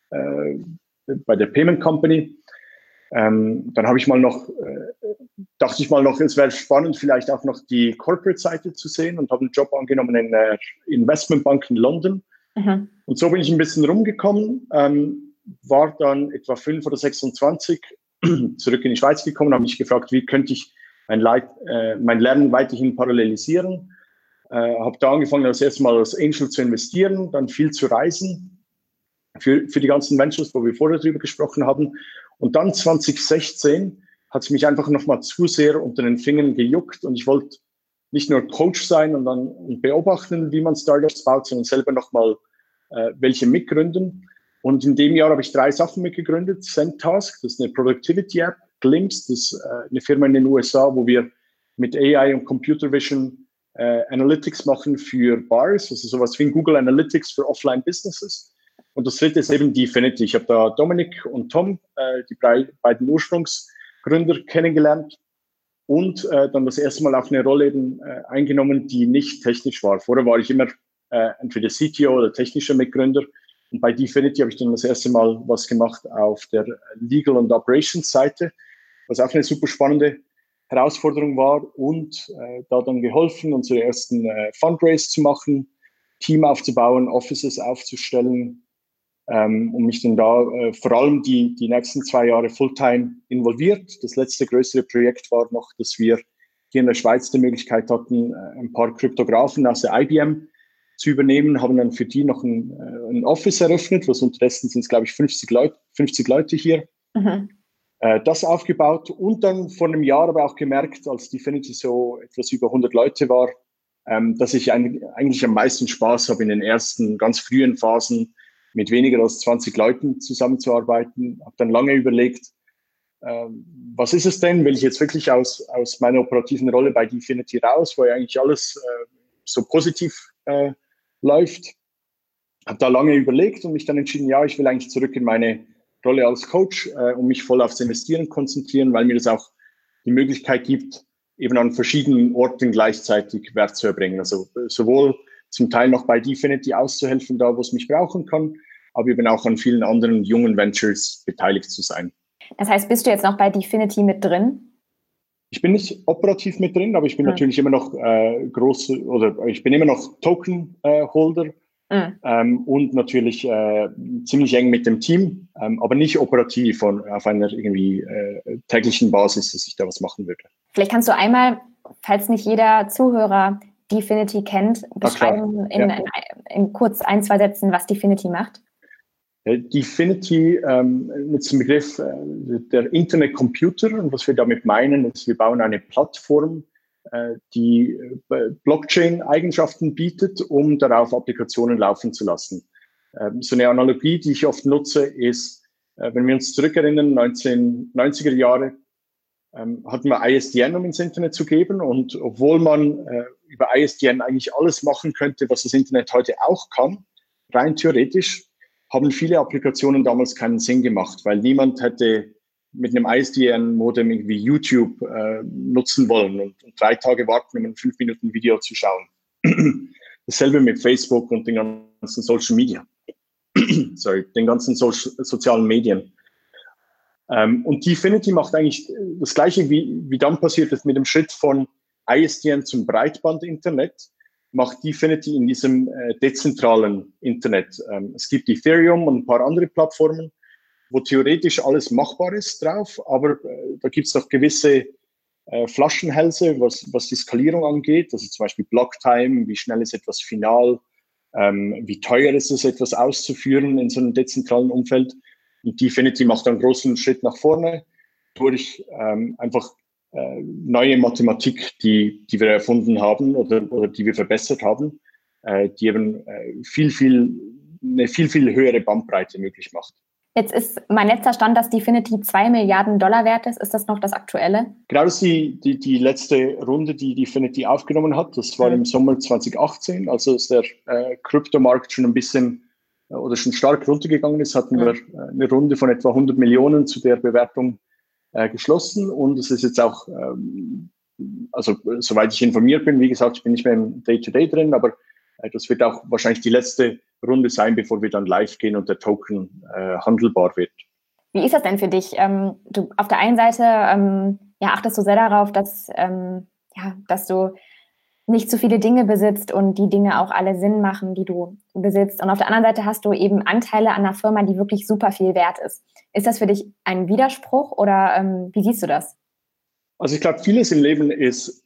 bei der Payment Company. Dann habe ich dachte ich mal noch, es wäre spannend, vielleicht auch noch die Corporate-Seite zu sehen und habe einen Job angenommen in der Investmentbank in London. Und so bin ich ein bisschen rumgekommen, war dann etwa 5 oder 26 zurück in die Schweiz gekommen, habe mich gefragt, wie könnte ich mein Lernen weiterhin parallelisieren. Habe da angefangen, das erste Mal als Angel zu investieren, dann viel zu reisen für die ganzen Ventures, wo wir vorher drüber gesprochen haben. Und dann 2016 hat es mich einfach nochmal zu sehr unter den Fingern gejuckt und ich wollte nicht nur Coach sein und beobachten, wie man Startups baut, sondern selber nochmal welche mitgründen. Und in dem Jahr habe ich 3 Sachen mitgegründet. Zentask, das ist eine Productivity-App. Glimpse, das ist eine Firma in den USA, wo wir mit AI und Computer Vision Analytics machen für Bars, also sowas wie Google Analytics für Offline-Businesses. Und das dritte ist eben Dfinity. Ich habe da Dominik und Tom, die beiden Ursprungsgründer, kennengelernt und dann das erste Mal auch eine Rolle eben eingenommen, die nicht technisch war. Vorher war ich immer entweder CTO oder technischer Mitgründer. Und bei Dfinity habe ich dann das erste Mal was gemacht auf der Legal- und Operations-Seite, was auch eine super spannende Herausforderung war und da dann geholfen, unsere ersten Fundraise zu machen, Team aufzubauen, Offices aufzustellen, und mich dann da vor allem die nächsten 2 Jahre Fulltime involviert. Das letzte größere Projekt war noch, dass wir hier in der Schweiz die Möglichkeit hatten, ein paar Kryptografen aus der IBM zu übernehmen, haben dann für die noch ein Office eröffnet, was unterdessen sind es, glaube ich, 50 Leute hier. Mhm. Das aufgebaut und dann vor einem Jahr aber auch gemerkt, als Dfinity so etwas über 100 Leute war, dass ich eigentlich am meisten Spaß habe in den ersten ganz frühen Phasen mit weniger als 20 Leuten zusammenzuarbeiten. Habe dann lange überlegt, was ist es denn? Will ich jetzt wirklich aus meiner operativen Rolle bei Dfinity raus, wo ja eigentlich alles so positiv läuft? Habe da lange überlegt und mich dann entschieden, ja, ich will eigentlich zurück in meine Rolle als Coach und mich voll aufs Investieren konzentrieren, weil mir das auch die Möglichkeit gibt, eben an verschiedenen Orten gleichzeitig Wert zu erbringen. Also sowohl zum Teil noch bei Dfinity auszuhelfen, da wo es mich brauchen kann, aber eben auch an vielen anderen jungen Ventures beteiligt zu sein. Das heißt, bist du jetzt noch bei Dfinity mit drin? Ich bin nicht operativ mit drin, aber ich bin natürlich immer noch ich bin immer noch Token-Holder und natürlich ziemlich eng mit dem Team, aber nicht operativ auf einer irgendwie täglichen Basis, dass ich da was machen würde. Vielleicht kannst du einmal, falls nicht jeder Zuhörer Dfinity kennt, beschreiben in kurz 1-2 Sätzen, was Dfinity macht. Dfinity nutzt den Begriff der Internet Computer, und was wir damit meinen, ist, wir bauen eine Plattform, die Blockchain-Eigenschaften bietet, um darauf Applikationen laufen zu lassen. So eine Analogie, die ich oft nutze, ist, wenn wir uns zurückerinnern, 1990er Jahre, hatten wir ISDN, um ins Internet zu geben, und obwohl man über ISDN eigentlich alles machen könnte, was das Internet heute auch kann, rein theoretisch, haben viele Applikationen damals keinen Sinn gemacht, weil niemand hätte mit einem ISDN-Modem irgendwie YouTube nutzen wollen und 3 Tage warten, um ein 5 Minuten Video zu schauen. Dasselbe mit Facebook und den ganzen Social Media. Den ganzen sozialen Medien. Und Dfinity macht eigentlich das Gleiche, wie dann passiert ist mit dem Schritt von ISDN zum Breitband-Internet, macht Dfinity in diesem dezentralen Internet. Es gibt Ethereum und ein paar andere Plattformen, wo theoretisch alles machbar ist drauf, aber da gibt es noch gewisse Flaschenhälse, was die Skalierung angeht, also zum Beispiel Blocktime, wie schnell ist etwas final, wie teuer ist es, etwas auszuführen in so einem dezentralen Umfeld. Und Dfinity macht einen großen Schritt nach vorne durch einfach neue Mathematik, die wir erfunden haben oder die wir verbessert haben, die eben eine viel, viel höhere Bandbreite möglich macht. Jetzt ist mein letzter Stand, dass Dfinity $2 Milliarden wert ist. Ist das noch das Aktuelle? Genau, das ist die letzte Runde, die Dfinity aufgenommen hat. Das war im Sommer 2018, also ist der Kryptomarkt schon ein bisschen oder schon stark runtergegangen ist, hatten wir eine Runde von etwa 100 Millionen zu der Bewertung geschlossen, und es ist jetzt auch, also soweit ich informiert bin, wie gesagt, ich bin nicht mehr im Day-to-Day drin, aber das wird auch wahrscheinlich die letzte Runde sein, bevor wir dann live gehen und der Token handelbar wird. Wie ist das denn für dich? Du auf der einen Seite achtest du sehr darauf, dass du nicht zu viele Dinge besitzt und die Dinge auch alle Sinn machen, die du besitzt. Und auf der anderen Seite hast du eben Anteile an einer Firma, die wirklich super viel wert ist. Ist das für dich ein Widerspruch oder wie siehst du das? Also ich glaube, vieles im Leben ist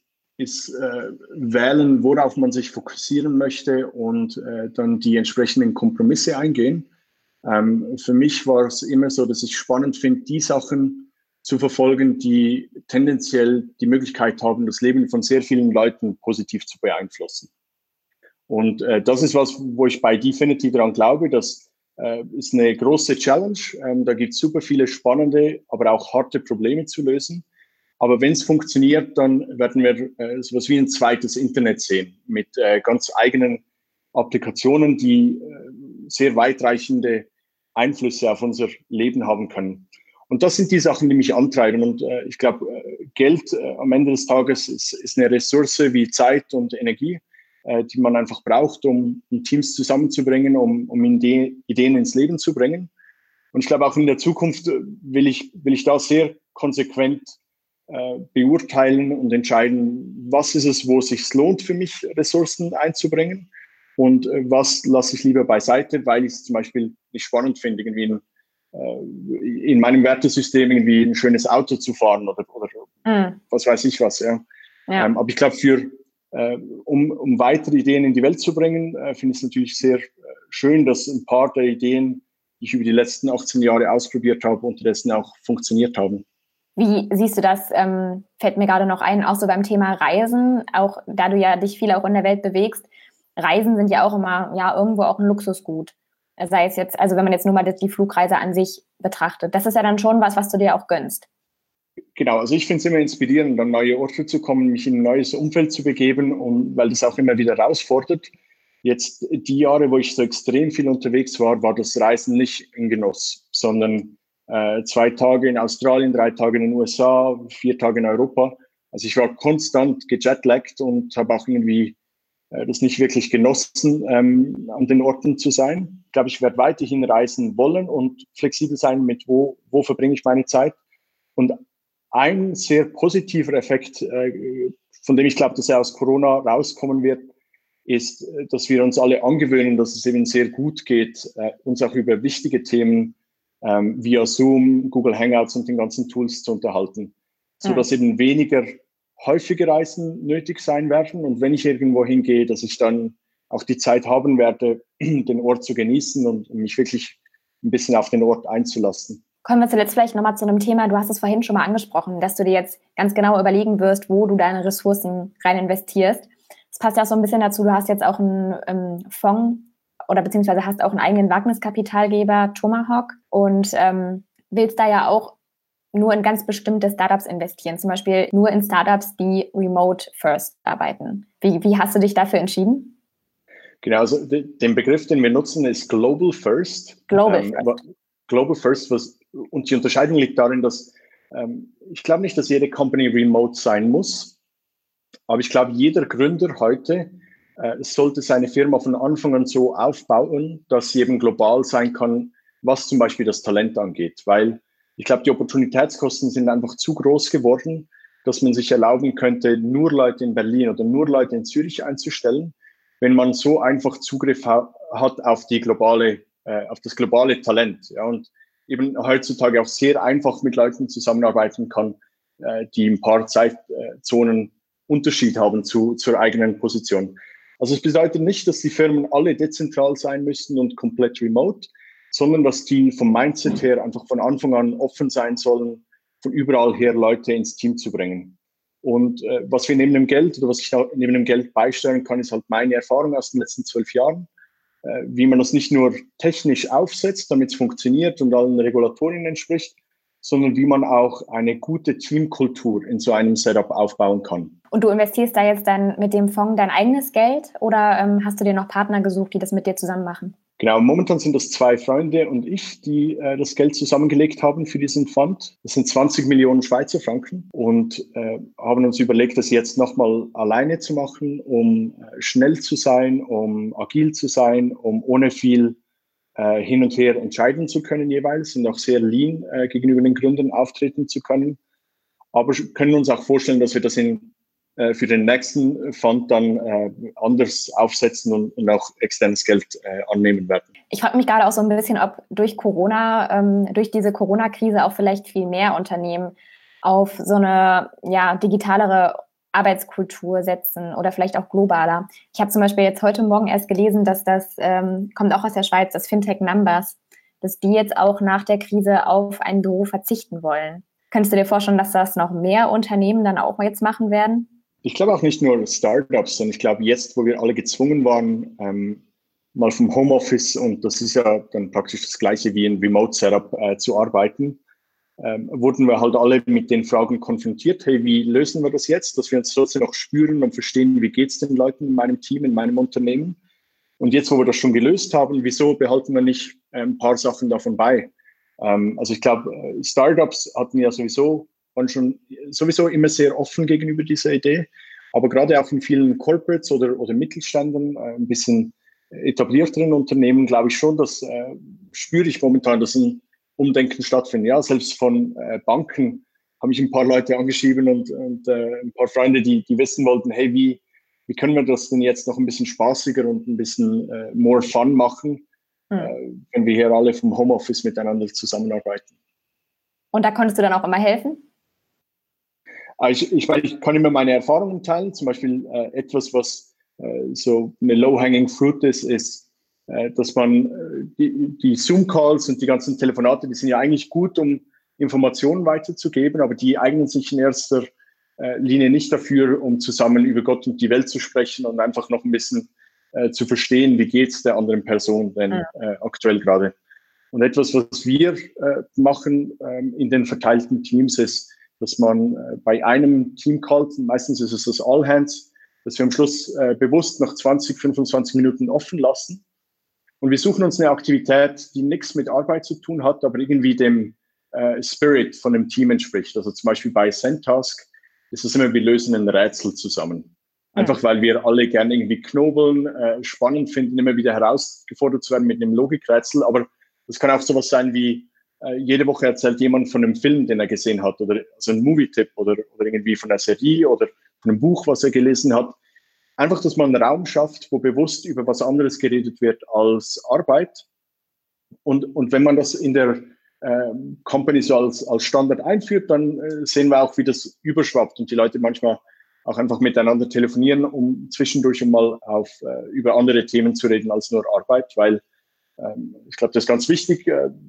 wählen, worauf man sich fokussieren möchte und dann die entsprechenden Kompromisse eingehen. Für mich war es immer so, dass ich spannend finde, die Sachen zu verfolgen, die tendenziell die Möglichkeit haben, das Leben von sehr vielen Leuten positiv zu beeinflussen. Und das ist was, wo ich bei Dfinity daran glaube. Das ist eine große Challenge. Da gibt es super viele spannende, aber auch harte Probleme zu lösen. Aber wenn es funktioniert, dann werden wir sowas wie ein zweites Internet sehen mit ganz eigenen Applikationen, die sehr weitreichende Einflüsse auf unser Leben haben können. Und das sind die Sachen, die mich antreiben. Und ich glaube, Geld am Ende des Tages ist eine Ressource wie Zeit und Energie, die man einfach braucht, um Teams zusammenzubringen, um Ideen ins Leben zu bringen. Und ich glaube, auch in der Zukunft will ich da sehr konsequent beurteilen und entscheiden, was ist es, wo es sich lohnt für mich, Ressourcen einzubringen und was lasse ich lieber beiseite, weil ich es zum Beispiel nicht spannend finde, irgendwie in meinem Wertesystem irgendwie ein schönes Auto zu fahren oder was weiß ich was. Ja. Aber ich glaube, um weitere Ideen in die Welt zu bringen, finde ich es natürlich sehr schön, dass ein paar der Ideen, die ich über die letzten 18 Jahre ausprobiert habe, unterdessen auch funktioniert haben. Wie siehst du das? Fällt mir gerade noch ein, auch so beim Thema Reisen, auch da du ja dich viel auch in der Welt bewegst. Reisen sind ja auch immer irgendwo auch ein Luxusgut. Sei es jetzt, also wenn man jetzt nur mal die Flugreise an sich betrachtet. Das ist ja dann schon was du dir auch gönnst. Genau, also ich finde es immer inspirierend, an neue Orte zu kommen, mich in ein neues Umfeld zu begeben, weil das auch immer wieder herausfordert. Jetzt die Jahre, wo ich so extrem viel unterwegs war das Reisen nicht ein Genuss, sondern 2 Tage in Australien, 3 Tage in den USA, 4 Tage in Europa. Also ich war konstant gejetlaggt und habe auch irgendwie das nicht wirklich genossen, an den Orten zu sein. Ich glaube, ich werde weiterhin reisen wollen und flexibel sein mit wo verbringe ich meine Zeit. Und ein sehr positiver Effekt, von dem ich glaube, dass er aus Corona rauskommen wird, ist, dass wir uns alle angewöhnen, dass es eben sehr gut geht, uns auch über wichtige Themen via Zoom, Google Hangouts und den ganzen Tools zu unterhalten, sodass eben weniger häufige Reisen nötig sein werden. Und wenn ich irgendwo hingehe, dass ich dann auch die Zeit haben werde, den Ort zu genießen und mich wirklich ein bisschen auf den Ort einzulassen. Kommen wir zuletzt vielleicht nochmal zu einem Thema, du hast es vorhin schon mal angesprochen, dass du dir jetzt ganz genau überlegen wirst, wo du deine Ressourcen rein investierst. Das passt ja auch so ein bisschen dazu, du hast jetzt auch einen Fonds oder beziehungsweise hast auch einen eigenen Wagniskapitalgeber, Tomahawk, und willst da ja auch nur in ganz bestimmte Startups investieren, zum Beispiel nur in Startups, die remote first arbeiten. Wie hast du dich dafür entschieden? Genau, also den Begriff, den wir nutzen, ist Global First. Global First, und die Unterscheidung liegt darin, dass ich glaube nicht, dass jede Company remote sein muss, aber ich glaube, jeder Gründer heute sollte seine Firma von Anfang an so aufbauen, dass sie eben global sein kann, was zum Beispiel das Talent angeht, weil ich glaube, die Opportunitätskosten sind einfach zu groß geworden, dass man sich erlauben könnte, nur Leute in Berlin oder nur Leute in Zürich einzustellen, wenn man so einfach Zugriff hat auf auf das globale Talent. Ja, und eben heutzutage auch sehr einfach mit Leuten zusammenarbeiten kann, die ein paar Zeitzonen Unterschied haben zur eigenen Position. Also es bedeutet nicht, dass die Firmen alle dezentral sein müssen und komplett remote, sondern dass die vom Mindset her einfach von Anfang an offen sein sollen, von überall her Leute ins Team zu bringen. Und was wir neben dem Geld oder was ich neben dem Geld beisteuern kann, ist halt meine Erfahrung aus den letzten 12 Jahren, wie man das nicht nur technisch aufsetzt, damit es funktioniert und allen Regulatorien entspricht, sondern wie man auch eine gute Teamkultur in so einem Setup aufbauen kann. Und du investierst da jetzt dann mit dem Fonds dein eigenes Geld oder hast du dir noch Partner gesucht, die das mit dir zusammen machen? Genau, momentan sind das 2 Freunde und ich, die das Geld zusammengelegt haben für diesen Fund. Das sind 20 Millionen Schweizer Franken und haben uns überlegt, das jetzt nochmal alleine zu machen, um schnell zu sein, um agil zu sein, um ohne viel hin und her entscheiden zu können jeweils und auch sehr lean gegenüber den Gründern auftreten zu können. Aber können uns auch vorstellen, dass wir das für den nächsten Fund dann anders aufsetzen und auch externes Geld annehmen werden. Ich frage mich gerade auch so ein bisschen, ob durch diese Corona-Krise auch vielleicht viel mehr Unternehmen auf so eine digitalere Arbeitskultur setzen oder vielleicht auch globaler. Ich habe zum Beispiel jetzt heute Morgen erst gelesen, dass das kommt auch aus der Schweiz, das Fintech Numbers, dass die jetzt auch nach der Krise auf ein Büro verzichten wollen. Könntest du dir vorstellen, dass das noch mehr Unternehmen dann auch jetzt machen werden? Ich glaube auch nicht nur Startups, sondern ich glaube jetzt, wo wir alle gezwungen waren, mal vom Homeoffice, und das ist ja dann praktisch das Gleiche wie ein Remote-Setup zu arbeiten, wurden wir halt alle mit den Fragen konfrontiert, hey, wie lösen wir das jetzt, dass wir uns trotzdem noch spüren und verstehen, wie geht es den Leuten in meinem Team, in meinem Unternehmen. Und jetzt, wo wir das schon gelöst haben, wieso behalten wir nicht ein paar Sachen davon bei? Also ich glaube, Startups waren schon sowieso immer sehr offen gegenüber dieser Idee, aber gerade auch in vielen Corporates oder Mittelständen, ein bisschen etablierteren Unternehmen, glaube ich schon, spüre ich momentan, dass ein Umdenken stattfindet. Ja, selbst von Banken haben mich ein paar Leute angeschrieben und ein paar Freunde, die wissen wollten, hey, wie können wir das denn jetzt noch ein bisschen spaßiger und ein bisschen more fun machen, wenn wir hier alle vom Homeoffice miteinander zusammenarbeiten. Und da konntest du dann auch immer helfen? Ich kann immer meine Erfahrungen teilen. Zum Beispiel etwas, was so eine low-hanging fruit ist, dass man die Zoom-Calls und die ganzen Telefonate, die sind ja eigentlich gut, um Informationen weiterzugeben, aber die eignen sich in erster Linie nicht dafür, um zusammen über Gott und die Welt zu sprechen und einfach noch ein bisschen zu verstehen, wie geht es der anderen Person denn aktuell gerade. Und etwas, was wir machen in den verteilten Teams, ist, dass man bei einem Team-Call, meistens ist es das All-Hands, dass wir am Schluss bewusst noch 20, 25 Minuten offen lassen. Und wir suchen uns eine Aktivität, die nichts mit Arbeit zu tun hat, aber irgendwie dem Spirit von dem Team entspricht. Also zum Beispiel bei Zentask ist es immer, wir lösen ein Rätsel zusammen. Einfach weil wir alle gerne irgendwie knobeln, spannend finden, immer wieder herausgefordert zu werden mit einem Logikrätsel. Aber das kann auch sowas sein wie, jede Woche erzählt jemand von einem Film, den er gesehen hat, oder also ein Movie-Tipp oder irgendwie von einer Serie oder von einem Buch, was er gelesen hat. Einfach, dass man einen Raum schafft, wo bewusst über was anderes geredet wird als Arbeit. Und wenn man das in der Company so als Standard einführt, dann sehen wir auch, wie das überschwappt und die Leute manchmal auch einfach miteinander telefonieren, um zwischendurch mal über andere Themen zu reden als nur Arbeit, weil ich glaube, das ist ganz wichtig.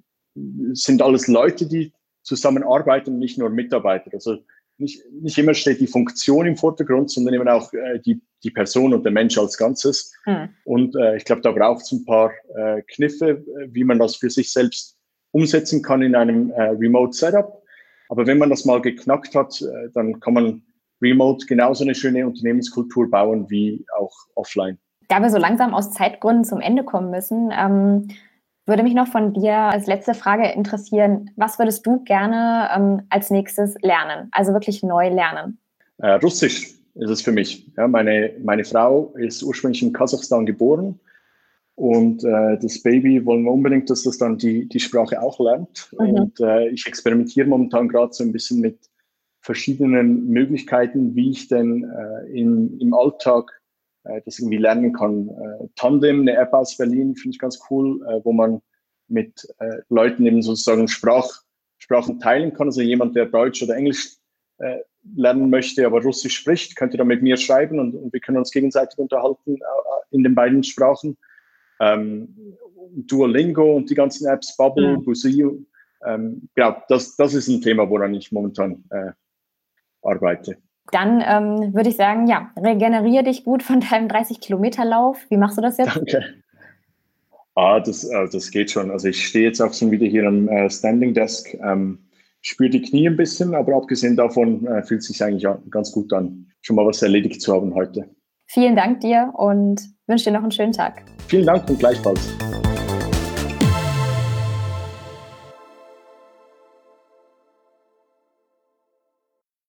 Sind alles Leute, die zusammenarbeiten und nicht nur Mitarbeiter. Also nicht immer steht die Funktion im Vordergrund, sondern eben auch die Person und der Mensch als Ganzes. Und ich glaube, da braucht es ein paar Kniffe, wie man das für sich selbst umsetzen kann in einem Remote-Setup. Aber wenn man das mal geknackt hat, dann kann man remote genauso eine schöne Unternehmenskultur bauen wie auch offline. Da wir so langsam aus Zeitgründen zum Ende kommen müssen, würde mich noch von dir als letzte Frage interessieren, was würdest du gerne als nächstes lernen, also wirklich neu lernen? Russisch ist es für mich. Ja, meine Frau ist ursprünglich in Kasachstan geboren und das Baby wollen wir unbedingt, dass das dann die Sprache auch lernt. Und ich experimentiere momentan gerade so ein bisschen mit verschiedenen Möglichkeiten, wie ich denn im Alltag das irgendwie lernen kann. Tandem, eine App aus Berlin, finde ich ganz cool, wo man mit Leuten eben sozusagen Sprachen teilen kann. Also jemand, der Deutsch oder Englisch lernen möchte, aber Russisch spricht, könnte dann mit mir schreiben und wir können uns gegenseitig unterhalten in den beiden Sprachen. Duolingo und die ganzen Apps, Bubble, Busio. Ja, das ist ein Thema, woran ich momentan arbeite. Dann würde ich sagen, ja, regeneriere dich gut von deinem 30-Kilometer-Lauf. Wie machst du das jetzt? Danke. Das geht schon. Also ich stehe jetzt auch schon wieder hier am Standing Desk, spüre die Knie ein bisschen, aber abgesehen davon fühlt es sich eigentlich ganz gut an, schon mal was erledigt zu haben heute. Vielen Dank dir und wünsche dir noch einen schönen Tag. Vielen Dank und gleichfalls.